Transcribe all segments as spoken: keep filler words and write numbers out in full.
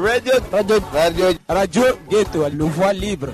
Radio, radio, radio, radio Ghetto, le voix libre.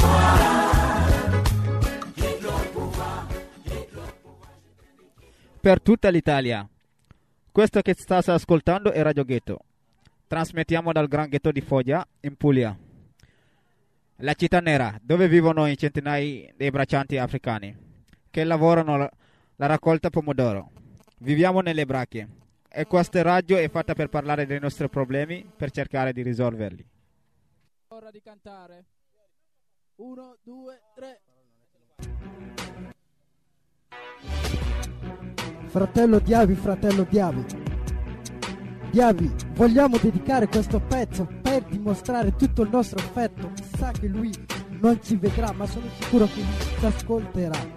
Per tutta l'Italia. Questo che state ascoltando è Radio Ghetto. Trasmettiamo dal Gran Ghetto di Foggia, in Puglia. La città nera, dove vivono i centinaia dei braccianti africani, che lavorano la, la raccolta pomodoro. Viviamo nelle bracche. E questa radio è fatta per parlare dei nostri problemi, per cercare di risolverli. Ora di cantare. Uno, due, tre. Fratello Diavi, fratello Diavi. Diavi, vogliamo dedicare questo pezzo per dimostrare tutto il nostro affetto. Sa che lui non ci vedrà, ma sono sicuro che ci ascolterà.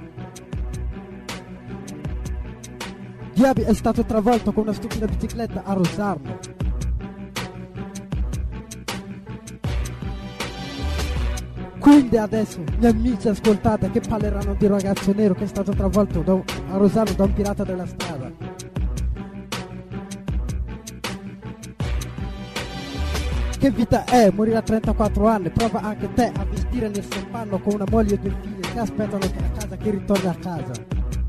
Diaby è stato travolto con una stupida bicicletta a Rosarno. Quindi adesso, miei amici, ascoltate che parleranno di un ragazzo nero che è stato travolto da, a Rosarno da un pirata della strada. Che vita è morire a trentaquattro anni? Prova anche te a vestire nel suo panno con una moglie e due figlie che aspettano a casa che ritorni a casa.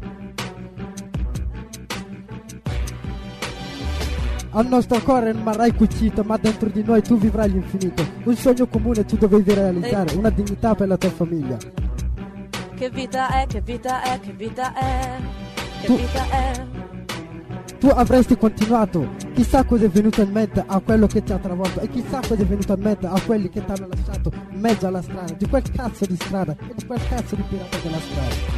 Al nostro cuore rimarrai cucito, ma dentro di noi tu vivrai l'infinito. Un sogno comune tu dovevi realizzare, una dignità per la tua famiglia. Che vita è, che vita è, che vita è, che tu, vita è. Tu avresti continuato, chissà cosa è venuto in mente a quello che ti ha travolto e chissà cosa è venuto in mente a quelli che ti hanno lasciato in mezzo alla strada, di quel cazzo di strada e di quel cazzo di pirata della strada.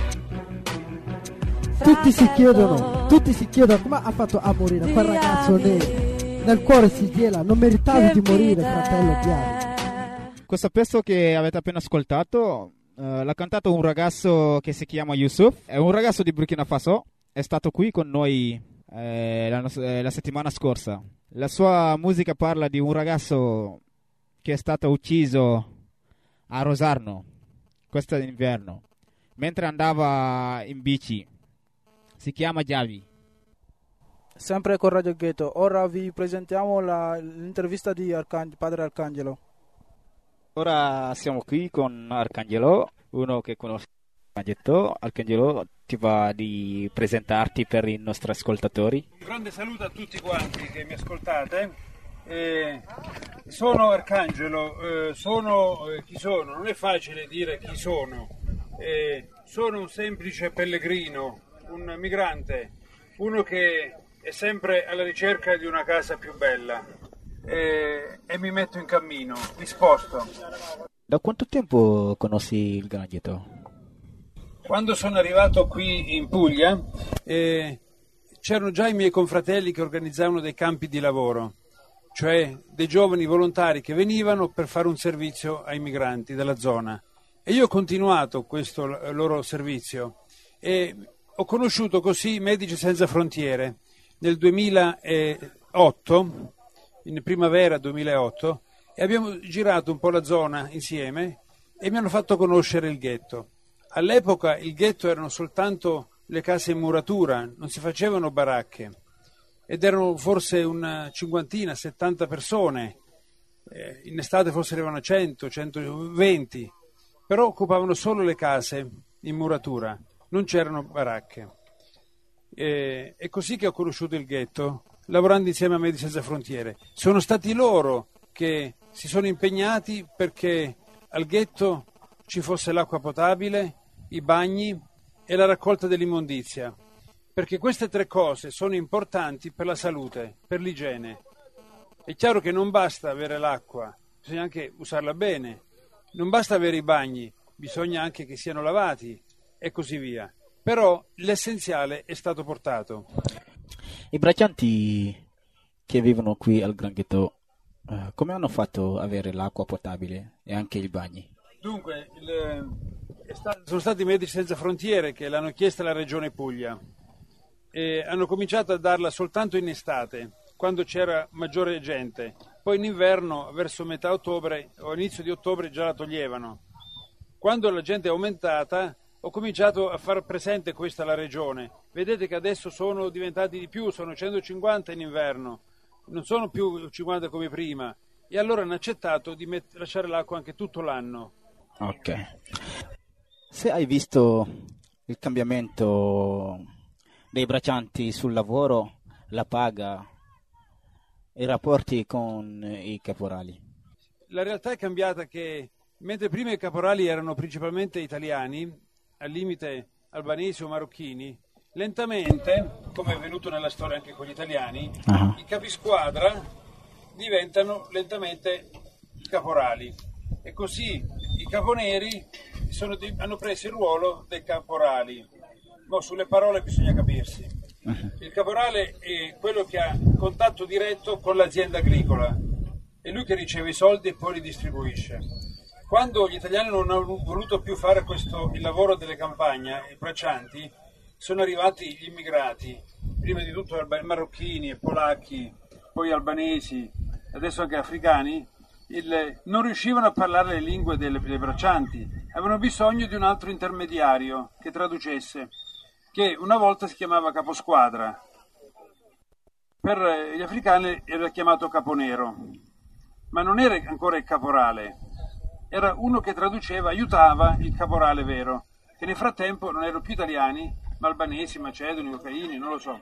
Tutti si chiedono, tutti si chiedono come ha fatto a morire quel ragazzo nero. Nel cuore si gela, non meritavi di morire, fratello Diaby. Questo pezzo che avete appena ascoltato uh, l'ha cantato un ragazzo che si chiama Yusuf, è un ragazzo di Burkina Faso, è stato qui con noi eh, la, eh, la settimana scorsa. La sua musica parla di un ragazzo che è stato ucciso a Rosarno, questo è l'inverno, mentre andava in bici. Si chiama Diaby. Sempre con Radio Ghetto. Ora vi presentiamo la, l'intervista di Arcang- padre Arcangelo. Ora siamo qui con Arcangelo, uno che conosce Arcangelo. Arcangelo, ti va di presentarti per i nostri ascoltatori? Un grande saluto a tutti quanti che mi ascoltate. Eh, sono Arcangelo, eh, sono eh, chi sono? Non è facile dire chi sono. Eh, sono un semplice pellegrino, un migrante, uno che è sempre alla ricerca di una casa più bella e, e mi metto in cammino, mi sposto. Da quanto tempo conosci il Gran Ghetto? Quando sono arrivato qui in Puglia eh, c'erano già i miei confratelli che organizzavano dei campi di lavoro, cioè dei giovani volontari che venivano per fare un servizio ai migranti della zona, e io ho continuato questo loro servizio e ho conosciuto così Medici Senza Frontiere nel duemilaotto, in primavera duemilaotto, e abbiamo girato un po' la zona insieme e mi hanno fatto conoscere il ghetto. All'epoca il ghetto erano soltanto le case in muratura, non si facevano baracche, ed erano forse una cinquantina, settanta persone, eh, in estate forse arrivavano cento, centoventi, però occupavano solo le case in muratura. Non c'erano baracche. E, è così che ho conosciuto il ghetto, lavorando insieme a Medici Senza Frontiere. Sono stati loro che si sono impegnati perché al ghetto ci fosse l'acqua potabile, i bagni e la raccolta dell'immondizia, perché queste tre cose sono importanti per la salute, per l'igiene. È chiaro che non basta avere l'acqua, bisogna anche usarla bene, non basta avere i bagni, bisogna anche che siano lavati e così via, però l'essenziale è stato portato. I braccianti che vivono qui al Gran Ghetto, uh, come hanno fatto ad avere l'acqua potabile e anche i bagni? Dunque, il, è stato, sono stati i Medici Senza Frontiere che l'hanno chiesta alla Regione Puglia e hanno cominciato a darla soltanto in estate, quando c'era maggiore gente, poi in inverno, verso metà ottobre o inizio di ottobre, già la toglievano. Quando la gente è aumentata, ho cominciato a far presente questa alla regione. Vedete che adesso sono diventati di più, sono centocinquanta in inverno, non sono più cinquanta come prima, e allora hanno accettato di met- lasciare l'acqua anche tutto l'anno. Ok. Se hai visto il cambiamento dei braccianti sul lavoro, la paga, i rapporti con i caporali? La realtà è cambiata che mentre prima i caporali erano principalmente italiani, al limite albanesi o marocchini, lentamente, come è avvenuto nella storia anche con gli italiani, uh-huh. i capisquadra diventano lentamente caporali e così i caponeri sono di, hanno preso il ruolo dei caporali. Ma sulle parole bisogna capirsi. Uh-huh. Il caporale è quello che ha contatto diretto con l'azienda agricola, è lui che riceve i soldi e poi li distribuisce. Quando gli italiani non hanno voluto più fare questo, il lavoro delle campagne, i braccianti, sono arrivati gli immigrati, prima di tutto marocchini e polacchi, poi albanesi, adesso anche africani, il, non riuscivano a parlare le lingue delle, dei braccianti, avevano bisogno di un altro intermediario che traducesse, che una volta si chiamava caposquadra. Per gli africani era chiamato caponero, ma non era ancora il caporale, era uno che traduceva, aiutava il caporale vero, che nel frattempo non erano più italiani, ma albanesi, macedoni, ucraini, non lo so.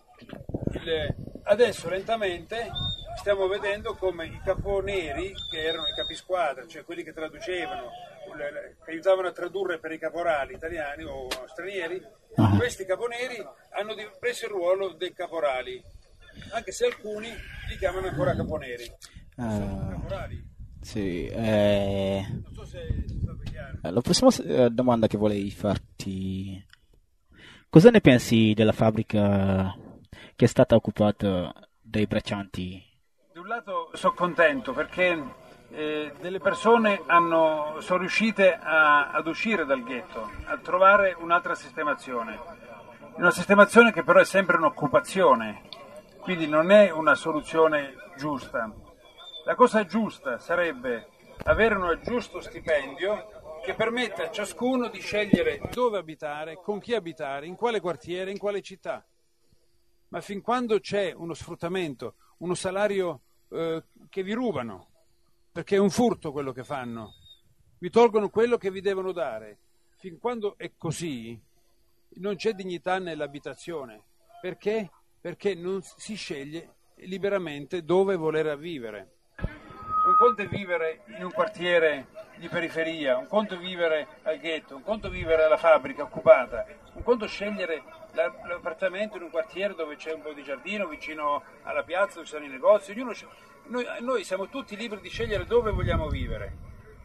Il, adesso lentamente stiamo vedendo come i caponeri, che erano i capisquadra, cioè quelli che traducevano, che aiutavano a tradurre per i caporali italiani o stranieri, uh-huh. questi caponeri hanno preso il ruolo dei caporali, anche se alcuni li chiamano ancora caponeri. Uh, sono caporali. Sì, eh... non so se è stato chiaro. La prossima eh, domanda che volevo farti: cosa ne pensi della fabbrica che è stata occupata dai braccianti? Da un lato sono contento perché eh, delle persone hanno, sono riuscite a, ad uscire dal ghetto, a trovare un'altra sistemazione. Una sistemazione che però è sempre un'occupazione, quindi non è una soluzione giusta. La cosa giusta sarebbe avere un giusto stipendio che permetta a ciascuno di scegliere dove abitare, con chi abitare, in quale quartiere, in quale città. Ma fin quando c'è uno sfruttamento, uno salario eh, che vi rubano, perché è un furto quello che fanno, vi tolgono quello che vi devono dare, fin quando è così non c'è dignità nell'abitazione. Perché? Perché non si sceglie liberamente dove voler vivere. Un conto è vivere in un quartiere di periferia, un conto è vivere al ghetto, un conto è vivere alla fabbrica occupata, un conto è scegliere l'appartamento in un quartiere dove c'è un po' di giardino, vicino alla piazza, dove ci sono i negozi. Ognuno, noi, noi siamo tutti liberi di scegliere dove vogliamo vivere,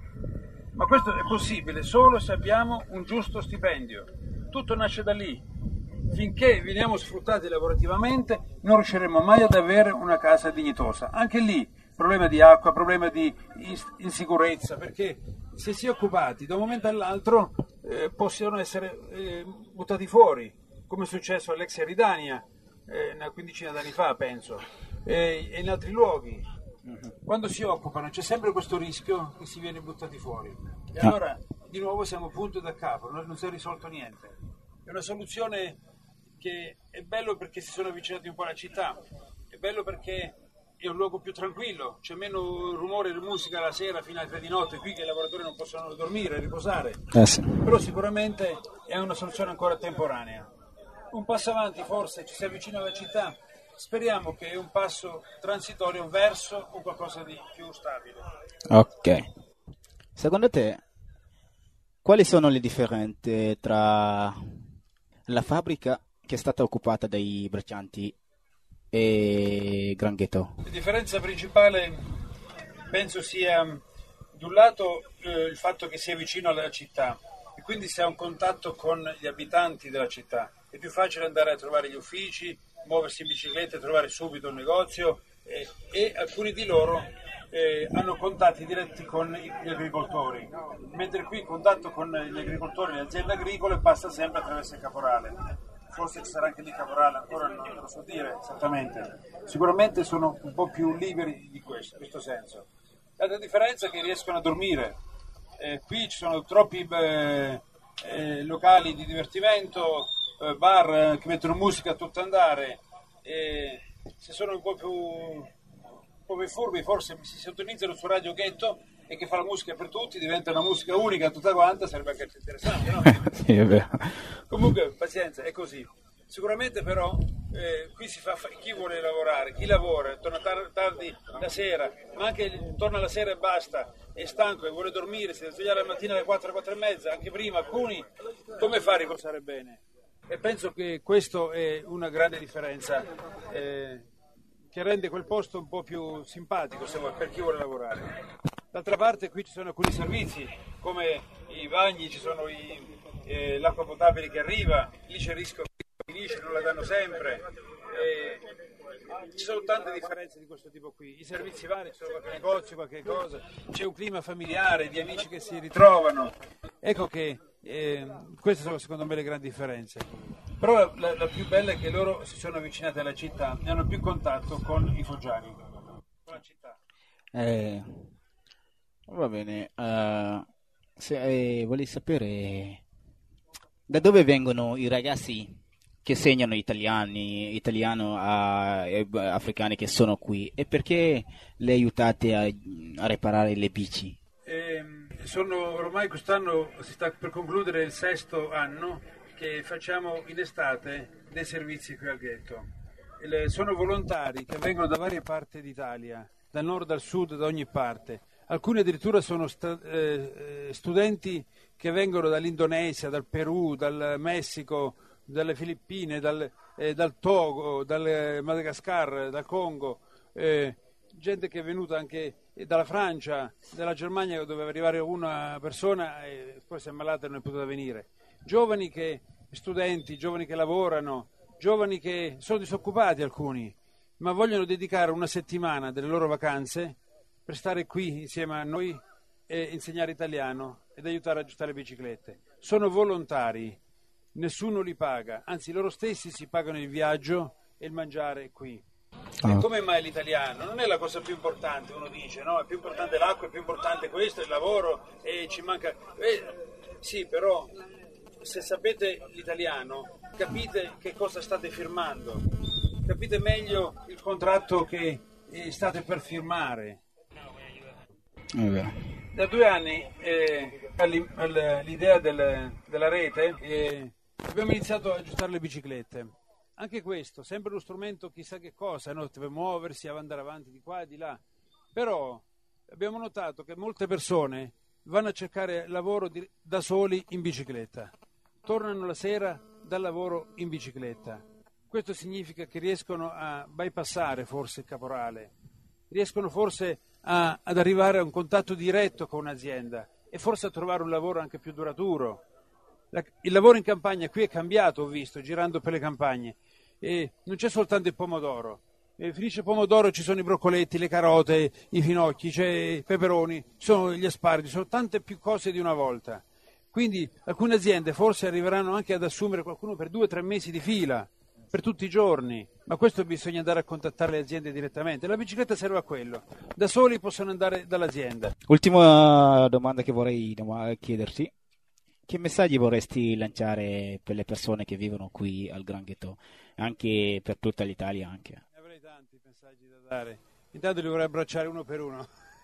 ma questo è possibile solo se abbiamo un giusto stipendio. Tutto nasce da lì. Finché veniamo sfruttati lavorativamente non riusciremo mai ad avere una casa dignitosa. Anche lì problema di acqua, problema di insicurezza, perché se si è occupati da un momento all'altro eh, possono essere eh, buttati fuori, come è successo all'ex Eridania eh, una quindicina d'anni fa, penso, e, e in altri luoghi. Quando si occupano c'è sempre questo rischio che si viene buttati fuori. E allora di nuovo siamo punto da capo, non, non si è risolto niente. È una soluzione che è bello perché si sono avvicinati un po' alla città, è bello perché è un luogo più tranquillo, c'è meno rumore di musica la sera fino alle tre di notte, qui che i lavoratori non possono dormire, riposare, eh sì. Però sicuramente è una soluzione ancora temporanea. Un passo avanti forse, ci si avvicina alla città, speriamo che è un passo transitorio verso un qualcosa di più stabile. Ok. Secondo te, quali sono le differenze tra la fabbrica che è stata occupata dai braccianti e Gran Ghetto? La differenza principale penso sia da un lato eh, il fatto che sia vicino alla città e quindi si ha un contatto con gli abitanti della città. È più facile andare a trovare gli uffici, muoversi in bicicletta e trovare subito un negozio eh, e alcuni di loro eh, hanno contatti diretti con gli agricoltori, mentre qui il contatto con gli agricoltori e le aziende agricole passa sempre attraverso il caporale. Forse ci sarà anche lì caporale, ancora non lo so dire esattamente. Sicuramente sono un po' più liberi di questo, in questo senso. L'altra differenza è che riescono a dormire. Eh, qui ci sono troppi eh, eh, locali di divertimento, eh, bar eh, che mettono musica a tutto andare. Eh, se sono un po' più come furbi forse si sintonizzano su Radio Ghetto e che fa la musica per tutti, diventa una musica unica tutta quanta, sarebbe anche interessante, no? Sì, è vero. Comunque, pazienza, è così. Sicuramente però eh, qui si fa chi vuole lavorare, chi lavora, torna tar- tardi la sera, ma anche torna la sera e basta, è stanco e vuole dormire, si deve svegliare la mattina alle quattro, quattro e mezza, anche prima, alcuni, come fa a riposare bene? E penso che questo è una grande differenza eh, che rende quel posto un po' più simpatico se vuoi, per chi vuole lavorare. D'altra parte qui ci sono alcuni servizi, come i bagni, ci sono i, eh, l'acqua potabile che arriva, lì c'è il rischio che finisce, non la danno sempre. Eh, ci sono tante differenze di questo tipo qui. I servizi vari, c'è qualche negozio, qualche cosa, c'è un clima familiare, di amici che si ritrovano. Ecco che eh, queste sono secondo me le grandi differenze. Però la, la più bella è che loro si sono avvicinati alla città e hanno più contatto con i foggiani, con la città. Eh, va bene, uh, se eh, volevi sapere da dove vengono i ragazzi che segnano italiani, italiano a, a africani che sono qui e perché le aiutate a, a riparare le bici? Eh, sono ormai quest'anno si sta per concludere il sesto anno che facciamo in estate dei servizi qui al ghetto. Le, sono volontari che vengono da varie parti d'Italia, dal nord al sud, da ogni parte. Alcuni addirittura sono sta, eh, studenti che vengono dall'Indonesia, dal Perù, dal Messico, dalle Filippine, dal, eh, dal Togo, dal Madagascar, dal Congo, eh, gente che è venuta anche dalla Francia, dalla Germania, dove doveva arrivare una persona e poi si è ammalata e non è potuta venire. Giovani che, studenti, giovani che lavorano, giovani che sono disoccupati alcuni, ma vogliono dedicare una settimana delle loro vacanze per stare qui insieme a noi e insegnare italiano ed aiutare a aggiustare le biciclette. Sono volontari, nessuno li paga, anzi loro stessi si pagano il viaggio e il mangiare qui. Ah. E come mai l'italiano? Non è la cosa più importante, uno dice, no? È più importante l'acqua, è più importante questo, il lavoro, e ci manca... Eh, sì, però se sapete l'italiano capite che cosa state firmando, capite meglio il contratto che state per firmare. Da due anni eh, all'idea del, della rete eh, abbiamo iniziato a aggiustare le biciclette. Anche questo, sempre uno strumento chissà che cosa, no? Deve muoversi, andare avanti di qua e di là. Però abbiamo notato che molte persone vanno a cercare lavoro di, da soli in bicicletta. Tornano la sera dal lavoro in bicicletta. Questo significa che riescono a bypassare forse il caporale, riescono forse a, ad arrivare a un contatto diretto con un'azienda e forse a trovare un lavoro anche più duraturo. La, il lavoro in campagna qui è cambiato, ho visto, girando per le campagne, e non c'è soltanto il pomodoro. E finisce il pomodoro, ci sono i broccoletti, le carote, i finocchi, c'è i peperoni, ci sono gli asparagi, ci sono tante più cose di una volta. Quindi alcune aziende forse arriveranno anche ad assumere qualcuno per due o tre mesi di fila, per tutti i giorni, ma questo bisogna andare a contattare le aziende direttamente. La bicicletta serve a quello, da soli possono andare dall'azienda. Ultima domanda che vorrei chiederti: che messaggi vorresti lanciare per le persone che vivono qui al Gran Ghetto, anche per tutta l'Italia? Anche. Ne avrei tanti messaggi da dare, intanto li vorrei abbracciare uno per uno,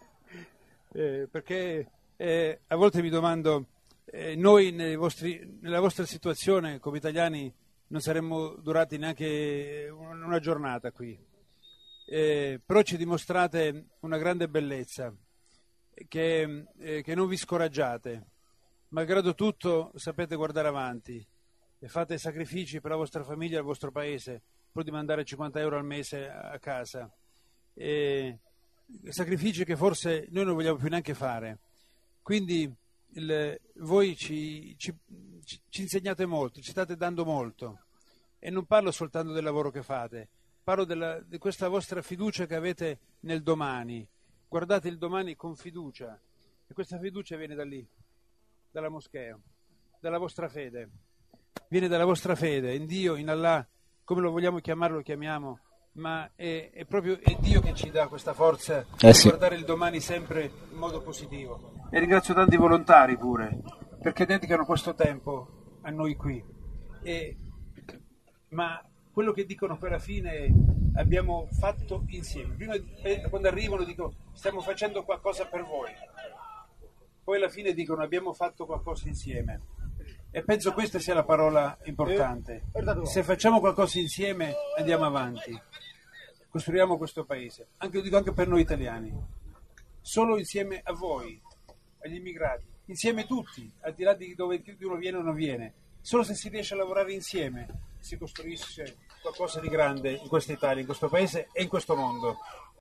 eh, perché eh, a volte mi domando, eh, noi nei vostri, nella vostra situazione come italiani non saremmo durati neanche una giornata qui, eh, però ci dimostrate una grande bellezza, che, eh, che non vi scoraggiate, malgrado tutto sapete guardare avanti e fate sacrifici per la vostra famiglia e il vostro paese pur di mandare cinquanta euro al mese a casa, e sacrifici che forse noi non vogliamo più neanche fare. Quindi il, voi ci, ci, ci insegnate molto, ci state dando molto, e non parlo soltanto del lavoro che fate, parlo della, di questa vostra fiducia che avete nel domani. Guardate il domani con fiducia, e questa fiducia viene da lì, dalla moschea, dalla vostra fede, viene dalla vostra fede in Dio, in Allah, come lo vogliamo chiamare lo chiamiamo, ma è, è proprio è Dio che ci dà questa forza eh sì. di guardare il domani sempre in modo positivo. E ringrazio tanti volontari pure, perché dedicano questo tempo a noi qui, e, ma quello che dicono poi alla fine è abbiamo fatto insieme. Prima, quando arrivano, dicono stiamo facendo qualcosa per voi, poi alla fine dicono abbiamo fatto qualcosa insieme. E penso questa sia la parola importante. Se facciamo qualcosa insieme andiamo avanti, costruiamo questo paese, anche, lo dico anche per noi italiani, solo insieme a voi, agli immigrati, insieme tutti, al di là di dove uno viene o non viene, solo se si riesce a lavorare insieme si costruisce qualcosa di grande in questa Italia, in questo paese e in questo mondo.